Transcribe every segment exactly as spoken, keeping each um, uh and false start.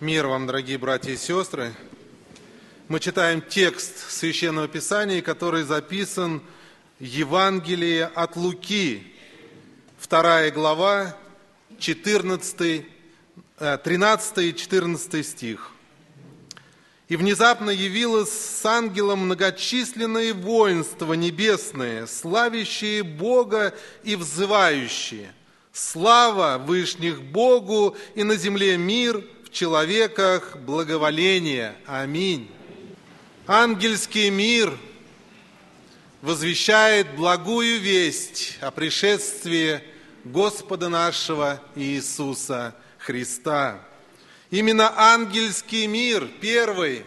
Мир вам, дорогие братья и сестры. Мы читаем текст Священного Писания, который записан в Евангелии от Луки, вторая глава, четырнадцатый, тринадцатый и четырнадцатый стих. «И внезапно явилось с ангелом многочисленное воинство небесное, славящие Бога и взывающие: слава вышних Богу, и на земле мир, в человеках благоволение. Аминь». Ангельский мир возвещает благую весть о пришествии Господа нашего Иисуса Христа. Именно ангельский мир первый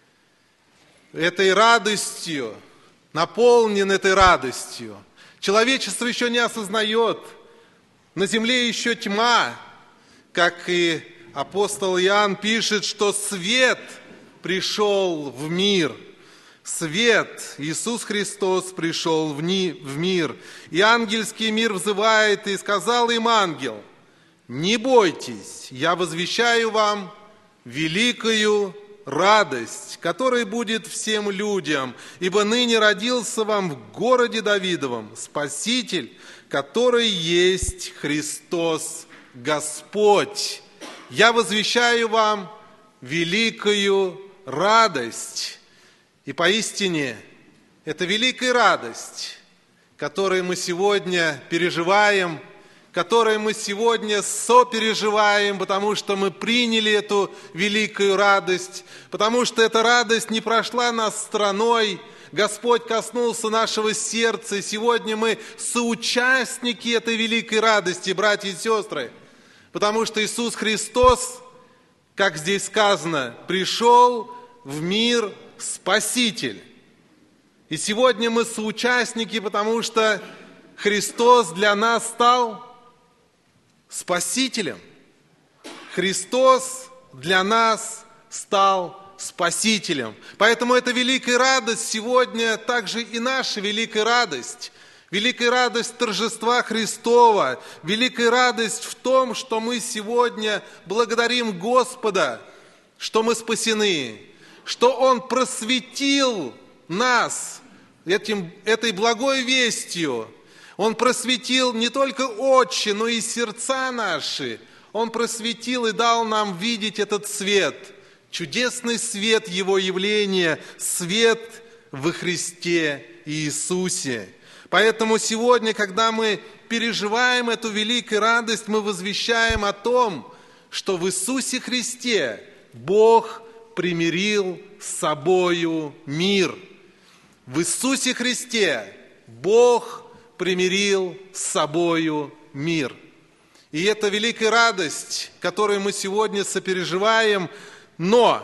этой радостью, наполнен этой радостью. Человечество еще не осознает, на земле еще тьма, как и апостол Иоанн пишет, что свет пришел в мир. Свет, Иисус Христос пришел в мир. И ангельский мир взывает, и сказал им ангел: «Не бойтесь, я возвещаю вам великую радость, которая будет всем людям, ибо ныне родился вам в городе Давидовом Спаситель, который есть Христос Господь. Я возвещаю вам великую радость». И поистине, это великая радость, которую мы сегодня переживаем, которую мы сегодня сопереживаем, потому что мы приняли эту великую радость, потому что эта радость не прошла нас стороной. Господь коснулся нашего сердца, и сегодня мы соучастники этой великой радости, братья и сестры, потому что Иисус Христос, как здесь сказано, пришел в мир Спаситель. И сегодня мы соучастники, потому что Христос для нас стал Спасителем. Христос для нас стал Спасителем. Поэтому эта великая радость сегодня также и наша великая радость. Великая радость торжества Христова. Великая радость в том, что мы сегодня благодарим Господа, что мы спасены, что Он просветил нас этим, этой благой вестью. Он просветил не только очи, но и сердца наши. Он просветил и дал нам видеть этот свет, чудесный свет Его явления, свет во Христе Иисусе. Поэтому сегодня, когда мы переживаем эту великую радость, мы возвещаем о том, что в Иисусе Христе Бог примирил с собою мир. В Иисусе Христе Бог примирил с собою мир. И это великая радость, которую мы сегодня сопереживаем, но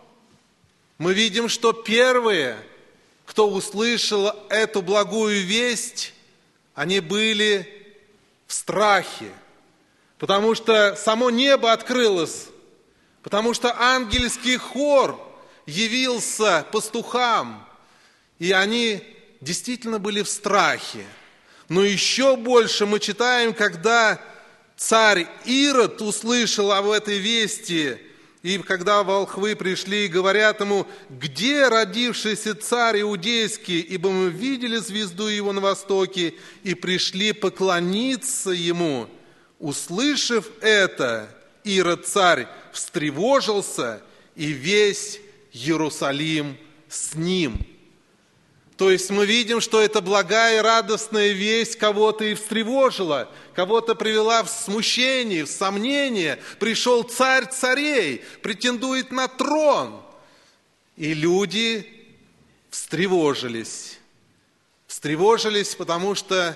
мы видим, что первые, кто услышал эту благую весть, они были в страхе, потому что само небо открылось, потому что ангельский хор явился пастухам, и они действительно были в страхе. Но еще больше мы читаем, когда царь Ирод услышал об этой вести, и когда волхвы пришли и говорят ему: «Где родившийся царь иудейский? Ибо мы видели звезду его на востоке и пришли поклониться ему». Услышав это, Ирод царь встревожился, и весь Иерусалим с ним. То есть мы видим, что эта благая, радостная весть кого-то и встревожила, кого-то привела в смущение, в сомнение. Пришел царь царей, претендует на трон. И люди встревожились. Встревожились, потому что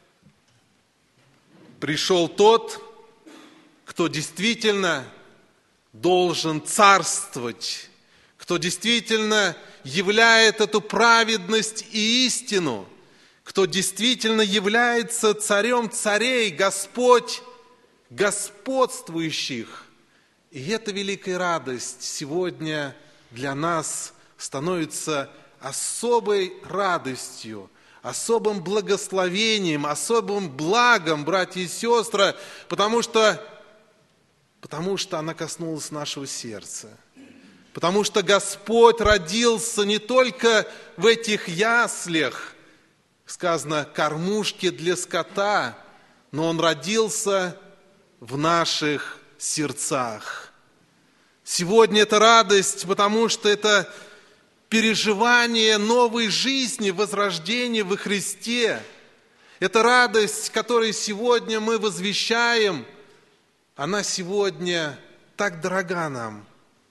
пришел тот, кто действительно должен царствовать, кто действительно являет эту праведность и истину, кто действительно является царем царей, Господь господствующих. И эта великая радость сегодня для нас становится особой радостью, особым благословением, особым благом, братья и сестры, потому что Потому что она коснулась нашего сердца. Потому что Господь родился не только в этих яслях, сказано, кормушки для скота, но Он родился в наших сердцах. Сегодня это радость, потому что это переживание новой жизни, возрождения во Христе. Это радость, которую сегодня мы возвещаем, она сегодня так дорога нам,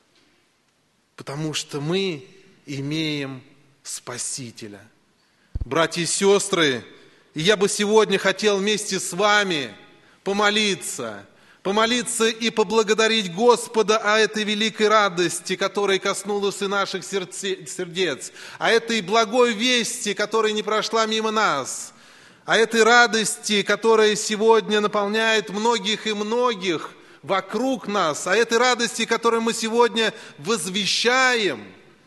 потому что мы имеем Спасителя. Братья и сестры, и я бы сегодня хотел вместе с вами помолиться, помолиться и поблагодарить Господа о этой великой радости, которая коснулась и наших сердец, о этой благой вести, которая не прошла мимо нас, о этой радости, которая сегодня наполняет многих и многих вокруг нас, о этой радости, которую мы сегодня возвещаем,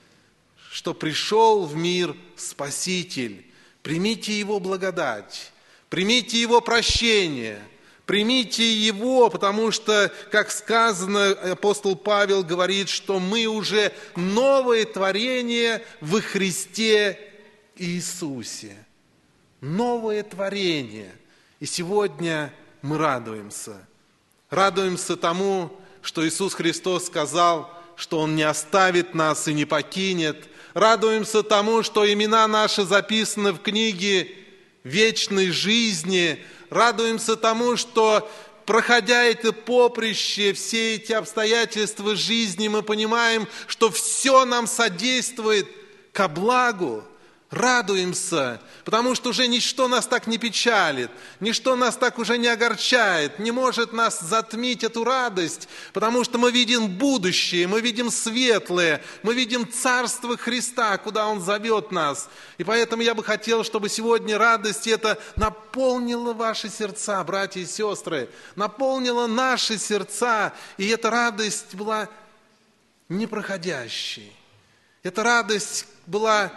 что пришел в мир Спаситель. Примите Его благодать, примите Его прощение, примите Его, потому что, как сказано, апостол Павел говорит, что мы уже новое творение во Христе Иисусе. Новое творение. И сегодня мы радуемся. Радуемся тому, что Иисус Христос сказал, что Он не оставит нас и не покинет. Радуемся тому, что имена наши записаны в книге вечной жизни. Радуемся тому, что, проходя это поприще, все эти обстоятельства жизни, мы понимаем, что все нам содействует ко благу. Радуемся, потому что уже ничто нас так не печалит, ничто нас так уже не огорчает, не может нас затмить эту радость, потому что мы видим будущее, мы видим светлое, мы видим Царство Христа, куда Он зовет нас. И поэтому я бы хотел, чтобы сегодня радость эта наполнила ваши сердца, братья и сестры, наполнила наши сердца, и эта радость была непроходящей. Эта радость была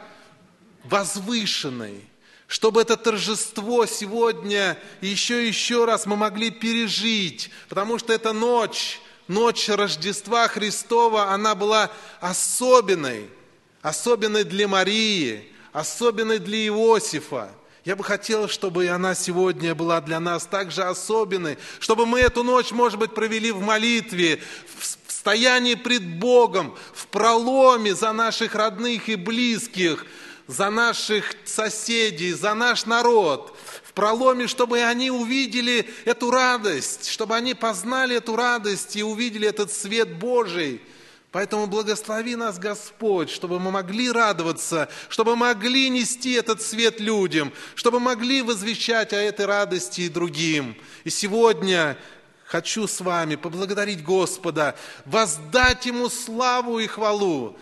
возвышенной, чтобы это торжество сегодня еще и еще раз мы могли пережить, потому что эта ночь, ночь Рождества Христова, она была особенной, особенной для Марии, особенной для Иосифа. Я бы хотел, чтобы и она сегодня была для нас также особенной, чтобы мы эту ночь, может быть, провели в молитве, в стоянии пред Богом, в проломе за наших родных и близких, за наших соседей, за наш народ, в проломе, чтобы они увидели эту радость, чтобы они познали эту радость и увидели этот свет Божий. Поэтому благослови нас, Господь, чтобы мы могли радоваться, чтобы могли нести этот свет людям, чтобы могли возвещать о этой радости и другим. И сегодня хочу с вами поблагодарить Господа, воздать Ему славу и хвалу.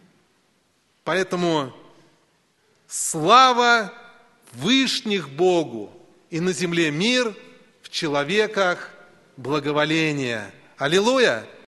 Поэтому слава вышних Богу, и на земле мир, в человеках благоволение. Аллилуйя!